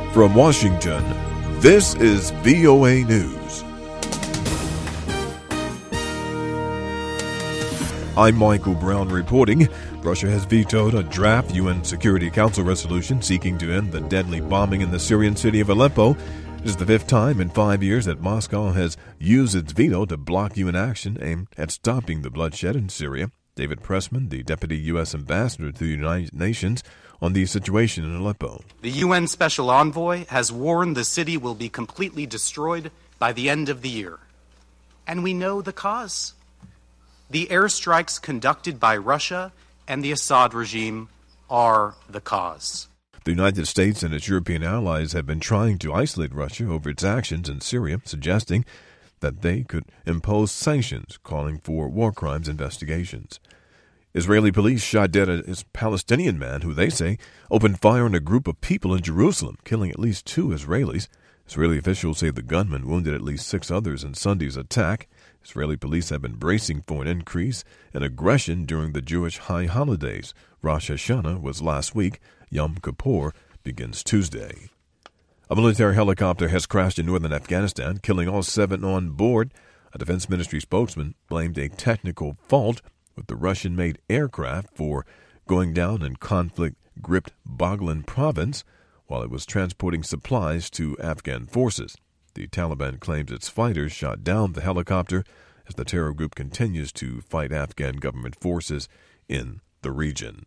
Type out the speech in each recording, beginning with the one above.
From Washington, this is VOA News. I'm Michael Brown reporting. Russia has vetoed a draft UN Security Council resolution seeking to end the deadly bombing in the Syrian city of Aleppo. It is the fifth time in 5 years that Moscow has used its veto to block UN action aimed at stopping the bloodshed in Syria. David Pressman, the deputy U.S. ambassador to the United Nations on the situation in Aleppo. The UN Special Envoy has warned the city will be completely destroyed by the end of the year. And we know the cause. The airstrikes conducted by Russia and the Assad regime are the cause. The United States and its European allies have been trying to isolate Russia over its actions in Syria, suggesting that they could impose sanctions, calling for war crimes investigations. Israeli police shot dead a Palestinian man who, they say, opened fire on a group of people in Jerusalem, killing at least 2 Israelis. Israeli officials say the gunman wounded at least 6 others in Sunday's attack. Israeli police have been bracing for an increase in aggression during the Jewish high holidays. Rosh Hashanah was last week. Yom Kippur begins Tuesday. A military helicopter has crashed in northern Afghanistan, killing all 7 on board. A defense ministry spokesman blamed a technical fault with the Russian-made aircraft for going down in conflict-gripped Baghlan province while it was transporting supplies to Afghan forces. The Taliban claims its fighters shot down the helicopter as the terror group continues to fight Afghan government forces in the region.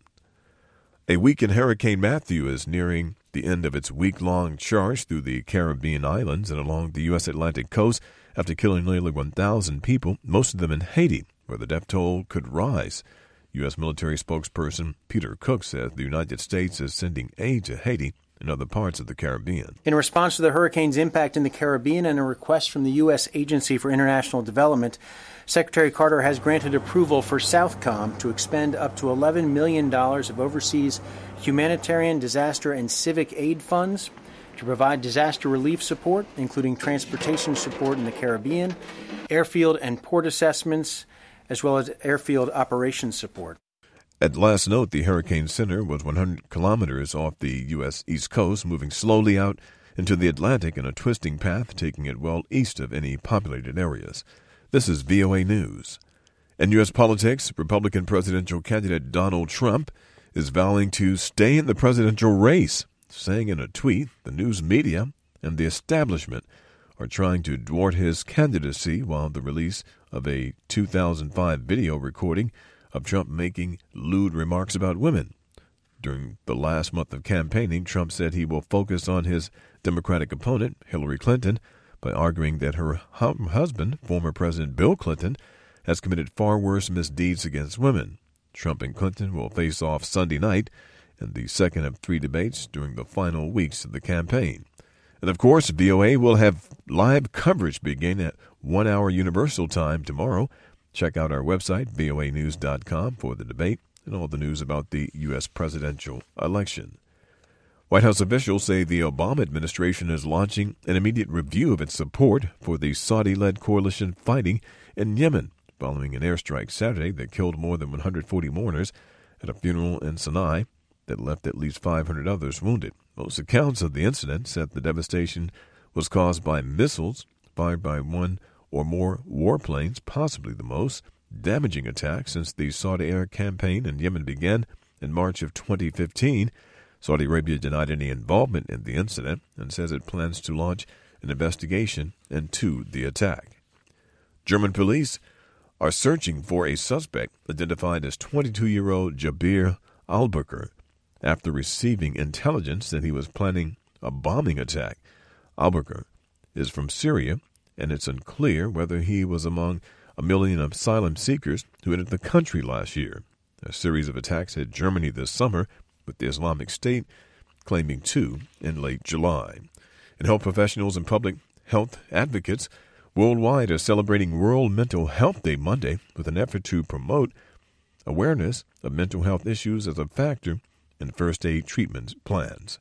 A weakened Hurricane Matthew is nearing the end of its week-long charge through the Caribbean islands and along the U.S. Atlantic coast after killing nearly 1,000 people, most of them in Haiti, where the death toll could rise. U.S. military spokesperson Peter Cook says the United States is sending aid to Haiti and other parts of the Caribbean. In response to the hurricane's impact in the Caribbean and a request from the U.S. Agency for International Development, Secretary Carter has granted approval for Southcom to expend up to $11 million of overseas humanitarian, disaster, and civic aid funds to provide disaster relief support, including transportation support in the Caribbean, airfield and port assessments, as well as airfield operations support. At last note, the Hurricane Center was 100 kilometers off the U.S. East Coast, moving slowly out into the Atlantic in a twisting path, taking it well east of any populated areas. This is VOA News. In U.S. politics, Republican presidential candidate Donald Trump is vowing to stay in the presidential race, saying in a tweet the news media and the establishment are trying to thwart his candidacy while the release of a 2005 video recording of Trump making lewd remarks about women. During the last month of campaigning, Trump said he will focus on his Democratic opponent, Hillary Clinton, by arguing that her husband, former President Bill Clinton, has committed far worse misdeeds against women. Trump and Clinton will face off Sunday night in the second of 3 debates during the final weeks of the campaign. And of course, VOA will have live coverage beginning at 1 hour Universal Time tomorrow. Check out our website, voanews.com, for the debate and all the news about the U.S. presidential election. White House officials say the Obama administration is launching an immediate review of its support for the Saudi-led coalition fighting in Yemen, following an airstrike Saturday that killed more than 140 mourners at a funeral in Sana'a that left at least 500 others wounded. Most accounts of the incident said the devastation was caused by missiles fired by one or more warplanes, possibly the most damaging attack since the Saudi air campaign in Yemen began in March of 2015. Saudi Arabia denied any involvement in the incident and says it plans to launch an investigation into the attack. German police are searching for a suspect identified as 22-year-old Jabir Albuquerque after receiving intelligence that he was planning a bombing attack. Albuquerque is from Syria, and it's unclear whether he was among 1 million asylum seekers who entered the country last year. A series of attacks hit Germany this summer, with the Islamic State claiming 2 in late July. And health professionals and public health advocates worldwide are celebrating World Mental Health Day Monday with an effort to promote awareness of mental health issues as a factor in first aid treatment plans.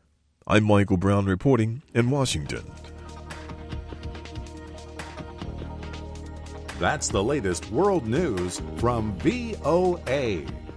I'm Michael Brown reporting in Washington. That's the latest world news from VOA.